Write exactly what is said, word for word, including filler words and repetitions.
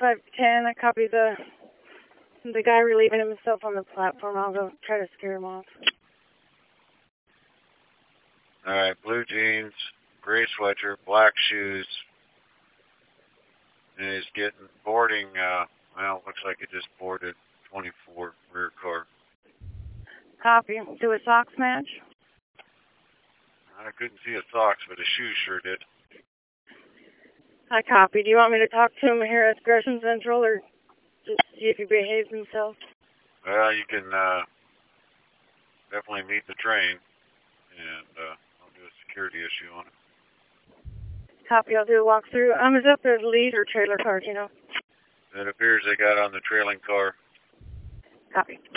five ten. I copy the the guy relieving himself on the platform. I'll go try to scare him off. All right, blue jeans, gray sweatshirt, black shoes. And he's getting boarding, uh, well, looks like it just boarded twenty-four rear car. Copy. Do a socks match? I couldn't see his socks, but his shoes sure did. I copy. Do you want me to talk to him here at Gresham Central or just see if he behaves himself? Well, you can uh, definitely meet the train, and uh, I'll do a security issue on it. Copy. I'll do a walkthrough. Um, is that the lead or trailer car, you know? It appears they got on the trailing car. Copy.